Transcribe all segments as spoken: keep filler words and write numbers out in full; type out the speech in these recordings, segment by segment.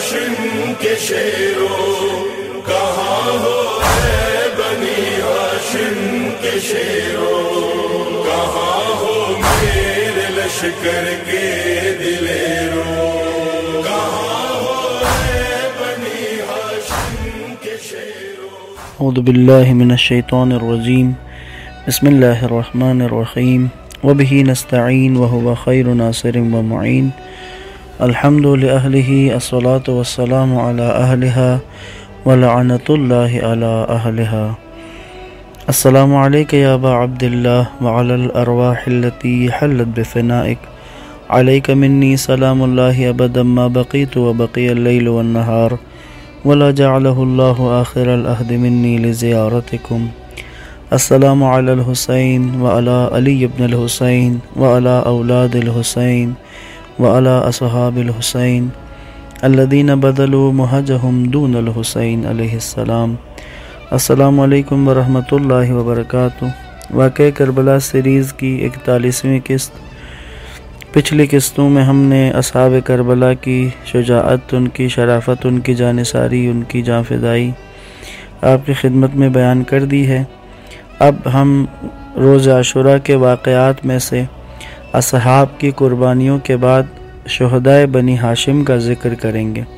ہاشم کے شیرو کہاں ہو اے بنی ہاشم کے شیرو کہاں ہو میرے لشکر کے دلیرو کہاں ہو اے بنی ہاشم کے شیرو۔ اعوذ باللہ من الشیطان الرجیم، بسم اللہ الرحمن الرحیم، وبہ نستعین وہو خیر ناصر ومعین، الحمد لأہلہ الصلاة والسلام علی اہلہا ولعنت اللہ علی اہلہا۔ السلام علیک یا ابا عبداللہ وعلی الارواح التي حلت بفنائک، علیک منی سلام اللہ ابدا ما بقیت وبقی اللیل والنہار، ولا جعلہ اللہ آخر العہد منی لزیارتکم۔ السلام علی الحسین وعلی علی ابن الحسین وعلی اولاد الحسین وعلی اصحاب الحسین الذین بذلوا مہجہم دون الحسین علیہ السلام۔ السلام علیکم ورحمۃ اللہ وبرکاتہ۔ واقعہ کربلا سیریز کی اکتالیسویں قسط۔ پچھلی قسطوں میں ہم نے اصحاب کربلا کی شجاعت، ان کی شرافت، ان کی جانثاری، ان کی جاں فدائی آپ کی خدمت میں بیان کر دی ہے۔ اب ہم روز عاشوراء کے واقعات میں سے اصحاب کی قربانیوں کے بعد شہدائے بنی ہاشم کا ذکر کریں گے۔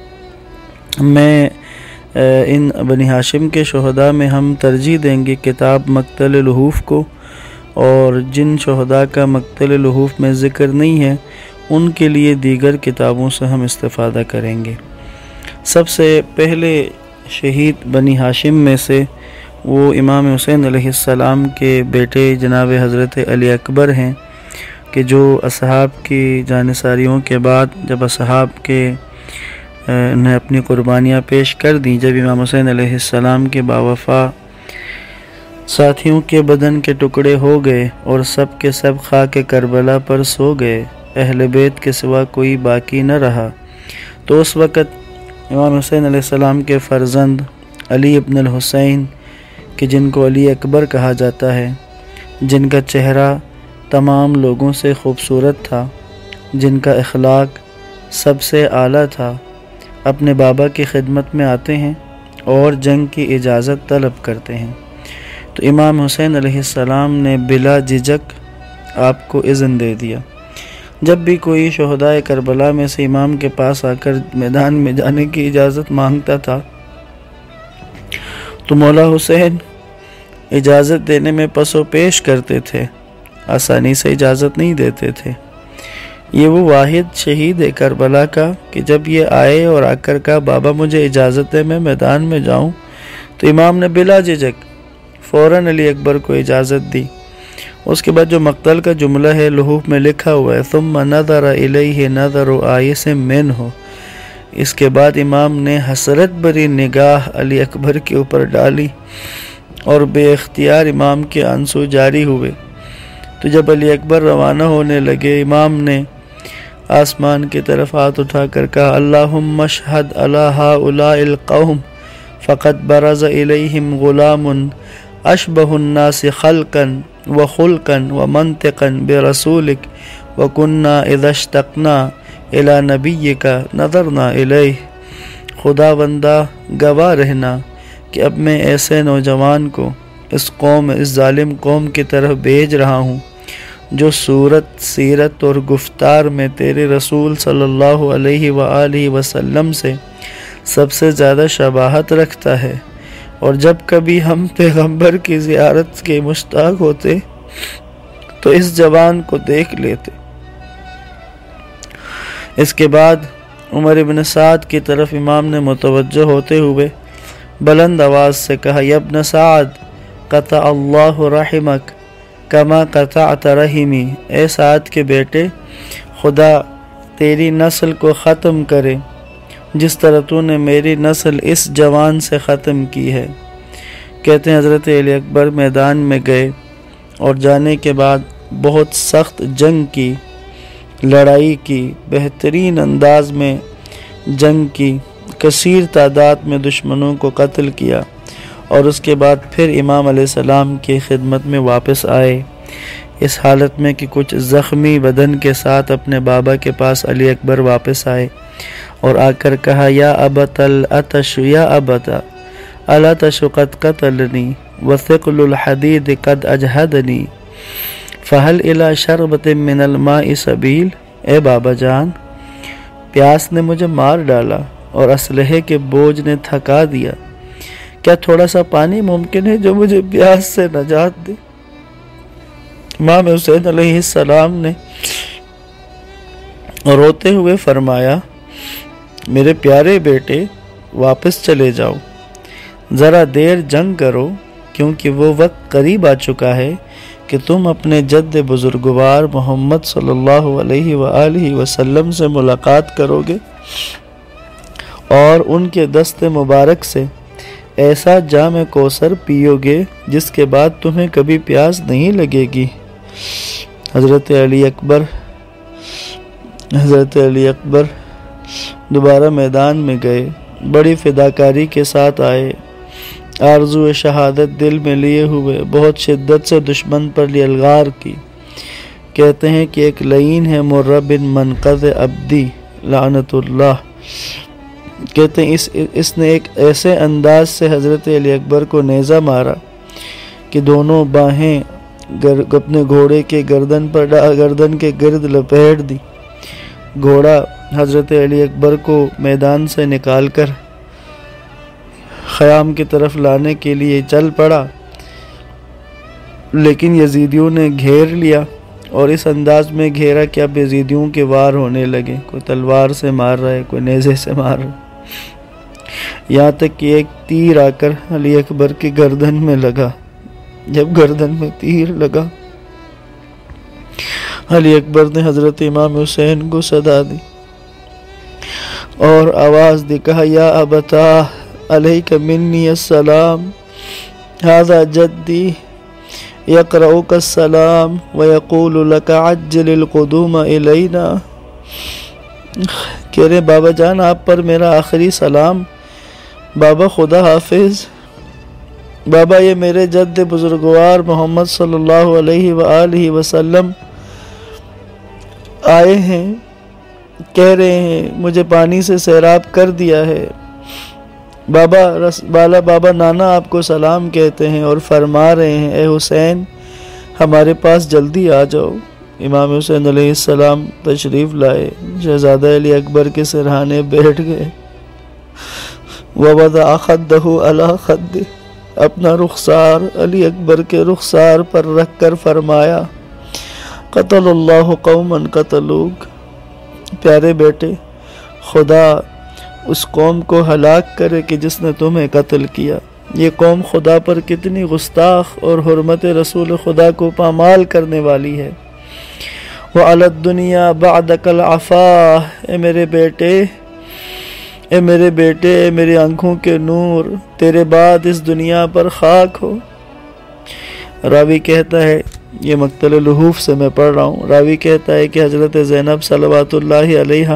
میں ان بنی ہاشم کے شہداء میں ہم ترجیح دیں گے کتاب مقتل الہوف کو، اور جن شہداء کا مقتل الہوف میں ذکر نہیں ہے ان کے لیے دیگر کتابوں سے ہم استفادہ کریں گے۔ سب سے پہلے شہید بنی ہاشم میں سے وہ امام حسین علیہ السلام کے بیٹے جناب حضرت علی اکبر ہیں، کہ جو اصحاب کی جانثاریوں کے بعد جب اصحاب کے انہیں اپنی قربانیاں پیش کر دیں، جب امام حسین علیہ السلام کے باوفا ساتھیوں کے بدن کے ٹکڑے ہو گئے اور سب کے سب خاک کربلا پر سو گئے، اہل بیت کے سوا کوئی باقی نہ رہا، تو اس وقت امام حسین علیہ السلام کے فرزند علی ابن الحسین، کہ جن کو علی اکبر کہا جاتا ہے، جن کا چہرہ تمام لوگوں سے خوبصورت تھا، جن کا اخلاق سب سے اعلیٰ تھا، اپنے بابا کی خدمت میں آتے ہیں اور جنگ کی اجازت طلب کرتے ہیں۔ تو امام حسین علیہ السلام نے بلا جھجک آپ کو اذن دے دیا۔ جب بھی کوئی شہدائے کربلا میں سے امام کے پاس آ کر میدان میں جانے کی اجازت مانگتا تھا تو مولا حسین اجازت دینے میں پس و پیش کرتے تھے، آسانی سے اجازت نہیں دیتے تھے۔ یہ وہ واحد شہید ہے کربلا کا کہ جب یہ آئے اور آ کر کہا بابا مجھے اجازت ہے میں میدان میں جاؤں، تو امام نے بلا جھجک فوراً علی اکبر کو اجازت دی۔ اس کے بعد جو مقتل کا جملہ ہے لحوف میں لکھا ہوا ہے ثم نظر الیہ نظر آئس منہ، اس کے بعد امام نے حسرت بری نگاہ علی اکبر کے اوپر ڈالی اور بے اختیار امام کے آنسو جاری ہوئے۔ تو جب علی اکبر روانہ ہونے لگے، امام نے آسمان کی طرف ہاتھ اٹھا کر کہا اللہم اشہد علی ہؤلاء القوم فقد برز الیہم غلام اشبہ الناس خلقا وخلقا ومنطقا برسولک وکننا اذا اشتقنا الی نبیک نظرنا الیہ۔ خدا بندہ گواہ رہنا کہ اب میں ایسے نوجوان کو اس قوم اس ظالم قوم کی طرف بھیج رہا ہوں جو صورت، سیرت اور گفتار میں تیرے رسول صلی اللہ علیہ وآلہ وسلم سے سب سے زیادہ شباہت رکھتا ہے، اور جب کبھی ہم پیغمبر کی زیارت کے مشتاق ہوتے تو اس جوان کو دیکھ لیتے۔ اس کے بعد عمر بن سعد کی طرف امام نے متوجہ ہوتے ہوئے بلند آواز سے کہا یا ابن سعد قطع اللہ رحمک کما قطعت رحمی، اے سعد کے بیٹے خدا تیری نسل کو ختم کرے جس طرح تو نے میری نسل اس جوان سے ختم کی ہے۔ کہتے ہیں حضرت علی اکبر میدان میں گئے اور جانے کے بعد بہت سخت جنگ کی، لڑائی کی، بہترین انداز میں جنگ کی، کثیر تعداد میں دشمنوں کو قتل کیا، اور اس کے بعد پھر امام علیہ السلام کی خدمت میں واپس آئے، اس حالت میں کہ کچھ زخمی بدن کے ساتھ اپنے بابا کے پاس علی اکبر واپس آئے اور آ کر کہا یا ابت العطش یا ابت العطش قد قتلنی وثقل الحدید قد اجہدنی فہل الی شربت من الماء سبیل، اے بابا جان پیاس نے مجھے مار ڈالا اور اسلحے کے بوجھ نے تھکا دیا، کیا تھوڑا سا پانی ممکن ہے جو مجھے پیاس سے نجات دے؟ امام حسین علیہ السلام نے روتے ہوئے فرمایا میرے پیارے بیٹے واپس چلے جاؤ، ذرا دیر جنگ کرو، کیونکہ وہ وقت قریب آ چکا ہے کہ تم اپنے جد بزرگوار محمد صلی اللہ علیہ وآلہ وسلم سے ملاقات کرو گے اور ان کے دست مبارک سے ایسا جام کوثر پیو گے جس کے بعد تمہیں کبھی پیاس نہیں لگے گی۔ حضرت علی اکبر حضرت علی اکبر دوبارہ میدان میں گئے، بڑی فداکاری کے ساتھ آئے، آرزو شہادت دل میں لیے ہوئے بہت شدت سے دشمن پر یلغار کی۔ کہتے ہیں کہ ایک لعین ہے مرہ بن منقذ عبدی لعنت اللہ، کہتے ہیں اس اس نے ایک ایسے انداز سے حضرت علی اکبر کو نیزہ مارا کہ دونوں باہیں اپنے گھوڑے کے گردن پر گردن کے گرد لپیٹ دی۔ گھوڑا حضرت علی اکبر کو میدان سے نکال کر خیام کی طرف لانے کے لیے چل پڑا، لیکن یزیدیوں نے گھیر لیا اور اس انداز میں گھیرا کہ اب یزیدیوں کے وار ہونے لگے، کوئی تلوار سے مار رہا ہے، کوئی نیزے سے مار رہا ہے، یہاں تک کہ ایک تیر آ کر علی اکبر کی گردن میں لگا۔ جب گردن میں تیر لگا علی اکبر نے حضرت امام حسین کو صدا دی اور آواز دی، کہا یا ابتا علیک منی السلام ھذا جدی یقرؤک السلام ویقول لک عجل القدوم الینا۔ کہہ رہے بابا جان آپ پر میرا آخری سلام، بابا خدا حافظ، بابا یہ میرے جد بزرگوار محمد صلی اللہ علیہ وآلہ وسلم آئے ہیں، کہہ رہے ہیں مجھے پانی سے سیراب کر دیا ہے، بابا رس بالا بابا نانا آپ کو سلام کہتے ہیں اور فرما رہے ہیں اے حسین ہمارے پاس جلدی آ جاؤ۔ امام حسین علیہ السلام تشریف لائے، شہزادہ علی اکبر کے سرہانے بیٹھ گئے، وَوَضَعَ خَدَّهُ عَلَى خَدِّهِ، اپنا رخسار علی اکبر کے رخسار پر رکھ کر فرمایا قتل اللہ قوما قتلوک، پیارے بیٹے خدا اس قوم کو ہلاک کرے کہ جس نے تمہیں قتل کیا۔ یہ قوم خدا پر کتنی گستاخ اور حرمت رسول خدا کو پامال کرنے والی ہے۔ وَعَلَى الدُّنْيَا بَعْدَكَ الْعَفَاء، اے میرے بیٹے اے میرے بیٹے اے میری آنکھوں کے نور، تیرے بعد اس دنیا پر خاک ہو۔ راوی کہتا ہے، یہ مقتل الحوف سے میں پڑھ رہا ہوں، راوی کہتا ہے کہ حضرت زینب صلوات اللہ علیہا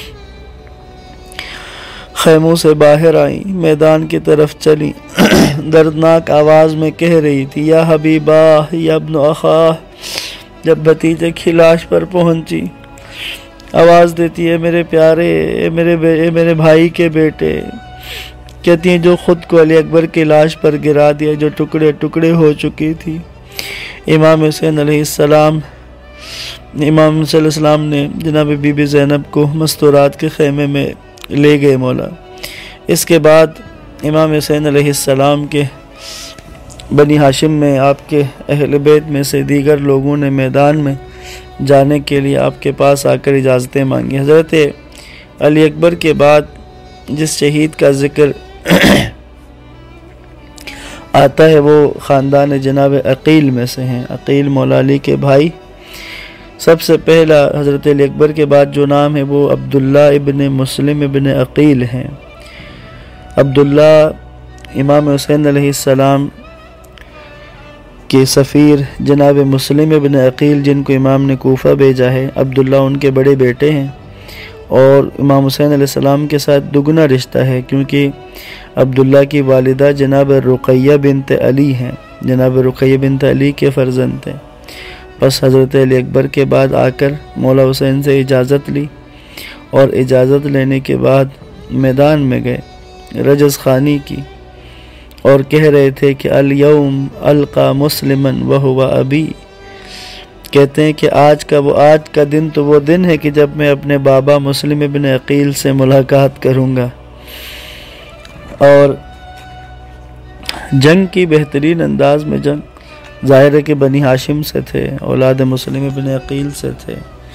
خیموں سے باہر آئیں، میدان کی طرف چلیں، دردناک آواز میں کہہ رہی تھی یا حبیبہ یا ابن اخا۔ جب بھتیجے کی لاش پر پہنچی آواز دیتی ہے میرے پیارے اے میرے اے میرے بھائی کے بیٹے، کہتی ہیں جو خود کو علی اکبر کی لاش پر گرا دیا، جو ٹکڑے ٹکڑے ہو چکی تھی۔ امام حسین علیہ السلام امام صلی اللہ علیہ وسلم نے جناب بی بی زینب کو مستورات کے خیمے میں لے گئے مولا۔ اس کے بعد امام حسین علیہ السلام کے بنی ہاشم میں آپ کے اہل بیت میں سے دیگر لوگوں نے میدان میں جانے کے لیے آپ کے پاس آ کر اجازتیں مانگی۔ حضرت علی اکبر کے بعد جس شہید کا ذکر آتا ہے وہ خاندان جناب عقیل میں سے ہیں، عقیل مولا علی کے بھائی۔ سب سے پہلا حضرت علی اکبر کے بعد جو نام ہے وہ عبداللہ ابن مسلم ابن عقیل ہیں۔ عبداللہ امام حسین علیہ السلام کے سفیر جناب مسلم ابن عقیل جن کو امام نے کوفہ بھیجا ہے، عبداللہ ان کے بڑے بیٹے ہیں اور امام حسین علیہ السلام کے ساتھ دگنا رشتہ ہے، کیونکہ عبداللہ کی والدہ جناب رقیہ بنت علی ہیں، جناب رقیہ بنت علی کے فرزند تھے۔ بس حضرت علی اکبر کے بعد آ کر مولا حسین سے اجازت لی اور اجازت لینے کے بعد میدان میں گئے رجز خوانی کی اور کہہ رہے تھے کہ الیوم القا مسلمن وہو ابی، کہتے ہیں کہ آج کا وہ آج کا دن تو وہ دن ہے کہ جب میں اپنے بابا مسلم ابن عقیل سے ملاقات کروں گا۔ اور جنگ کی بہترین انداز میں جنگ، ظاہر ہے کہ بنی ہاشم سے تھے، اولاد مسلم ابن عقیل سے تھے،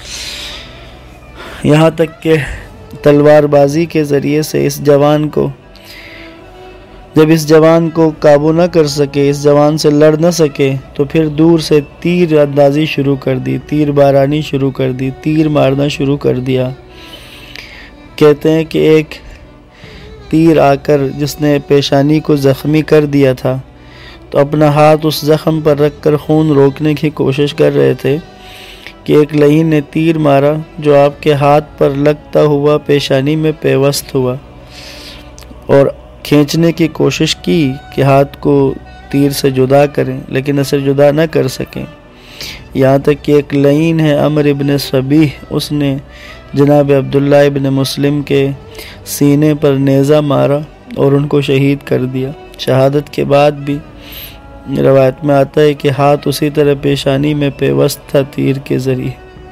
یہاں تک کہ تلوار بازی کے ذریعے سے اس جوان کو جب اس جوان کو قابو نہ کر سکے، اس جوان سے لڑ نہ سکے، تو پھر دور سے تیر اندازی شروع کر دی، تیر بارانی شروع کر دی، تیر مارنا شروع کر دیا۔ کہتے ہیں کہ ایک تیر آ کر جس نے پیشانی کو زخمی کر دیا تھا تو اپنا ہاتھ اس زخم پر رکھ کر خون روکنے کی کوشش کر رہے تھے کہ ایک لعین نے تیر مارا جو آپ کے ہاتھ پر لگتا ہوا پیشانی میں پیوست ہوا، اور کھینچنے کی کوشش کی کہ ہاتھ کو تیر سے جدا کریں، لیکن اسے جدا نہ کر سکیں، یہاں تک کہ ایک لعین ہے عمر ابن صبیح، اس نے جناب عبداللہ ابن مسلم کے سینے پر نیزہ مارا اور ان کو شہید کر دیا۔ شہادت کے بعد بھی روایت میں آتا ہے کہ ہاتھ اسی طرح پیشانی میں پیوست تھا تیر کے ذریعے۔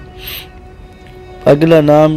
اگلا نام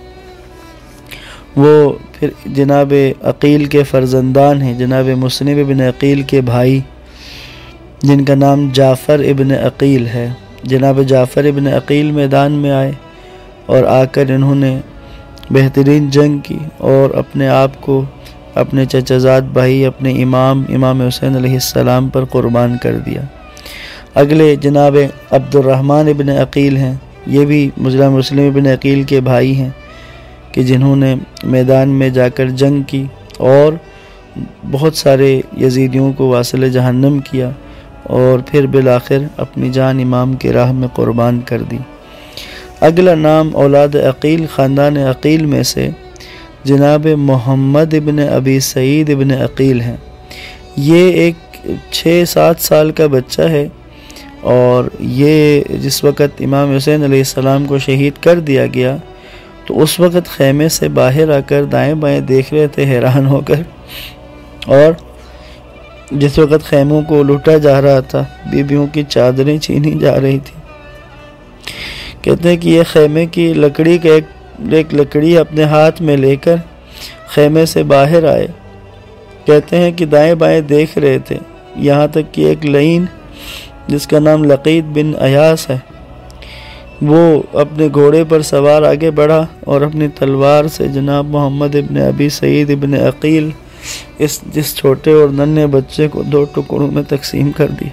وہ پھر جناب عقیل کے فرزندان ہیں، جناب مسلم ابن عقیل کے بھائی جن کا نام جعفر ابن عقیل ہے۔ جناب جعفر ابن عقیل میدان میں آئے اور آ کر انہوں نے بہترین جنگ کی اور اپنے آپ کو اپنے چچا زاد بھائی اپنے امام امام حسین علیہ السلام پر قربان کر دیا۔ اگلے جناب عبد الرحمن ابن عقیل ہیں، یہ بھی جناب مسلم ابن عقیل کے بھائی ہیں کہ جنہوں نے میدان میں جا کر جنگ کی اور بہت سارے یزیدیوں کو واصل جہنم کیا اور پھر بالآخر اپنی جان امام کی راہ میں قربان کر دی۔ اگلا نام اولاد عقیل خاندان عقیل میں سے جناب محمد ابن ابی سعید ابن عقیل ہیں۔ یہ ایک چھ سات سال کا بچہ ہے اور یہ جس وقت امام حسین علیہ السلام کو شہید کر دیا گیا تو اس وقت خیمے سے باہر آ کر دائیں بائیں دیکھ رہے تھے حیران ہو کر، اور جس وقت خیموں کو لوٹا جا رہا تھا، بیبیوں کی چادریں چھینی جا رہی تھی، کہتے ہیں کہ یہ خیمے کی لکڑی کا ایک ایک لکڑی اپنے ہاتھ میں لے کر خیمے سے باہر آئے۔ کہتے ہیں کہ دائیں بائیں دیکھ رہے تھے، یہاں تک کہ ایک لعین جس کا نام لقیط بن ایاس ہے وہ اپنے گھوڑے پر سوار آگے بڑھا اور اپنی تلوار سے جناب محمد ابن ابی سعید ابن عقیل اس جس چھوٹے اور ننھے بچے کو دو ٹکڑوں میں تقسیم کر دی۔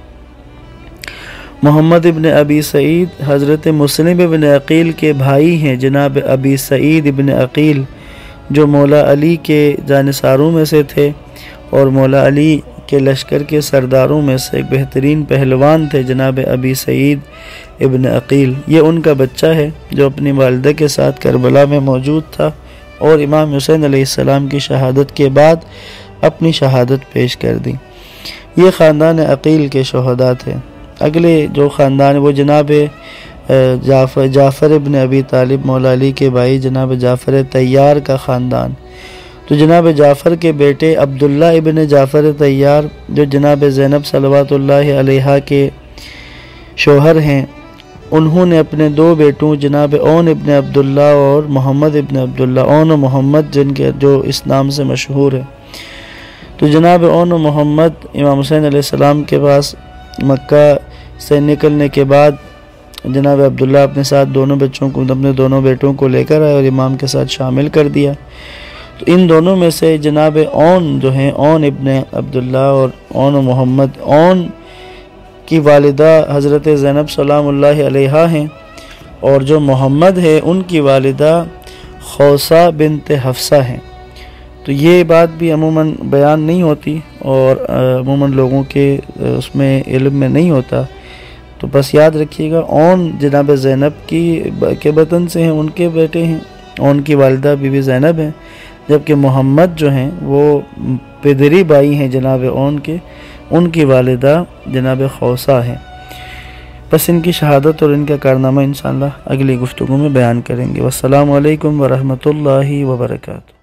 محمد ابن ابی سعید حضرت مسلم ابن عقیل کے بھائی ہیں، جناب ابی سعید ابن عقیل جو مولا علی کے جانثاروں میں سے تھے اور مولا علی کے لشکر کے سرداروں میں سے ایک بہترین پہلوان تھے، جناب ابی سعید ابن عقیل۔ یہ ان کا بچہ ہے جو اپنی والدہ کے ساتھ کربلا میں موجود تھا اور امام حسین علیہ السلام کی شہادت کے بعد اپنی شہادت پیش کر دی۔ یہ خاندان عقیل کے شہداء تھے۔ اگلے جو خاندان وہ جناب جعفر جعفر ابن ابی طالب مولا علی کے بھائی جناب جعفر طیار کا خاندان، تو جناب جعفر کے بیٹے عبداللہ ابن جعفر طیار جو جناب زینب صلوات اللہ علیہا کے شوہر ہیں، انہوں نے اپنے دو بیٹوں جناب اون ابن عبداللہ اور محمد ابن عبداللہ، اون و محمد جن کے جو اس نام سے مشہور ہے، تو جناب اون و محمد امام حسین علیہ السلام کے پاس مکہ سے نکلنے کے بعد جناب عبداللہ اپنے ساتھ دونوں بچوں کو اپنے دونوں بیٹوں کو لے کر آئے اور امام کے ساتھ شامل کر دیا۔ تو ان دونوں میں سے جناب اون جو ہیں اون ابن عبداللہ اور اون و محمد، اون کی والدہ حضرت زینب سلام اللہ علیہا ہیں اور جو محمد ہے ان کی والدہ خوصہ بنت حفصہ ہیں۔ تو یہ بات بھی عموماً بیان نہیں ہوتی اور عموماً لوگوں کے اس میں علم میں نہیں ہوتا، تو بس یاد رکھیے گا اون جناب زینب کی کے وطن سے ہیں، ان کے بیٹے ہیں، اون کی والدہ بی بی زینب ہیں، جبکہ محمد جو ہیں وہ پدری بائی ہیں جناب اون کے، ان کی والدہ جناب خوصہ ہیں۔ بس ان کی شہادت اور ان کا کارنامہ انشاءاللہ اگلی گفتگو میں بیان کریں گے۔ والسلام علیکم ورحمۃ اللہ وبرکاتہ۔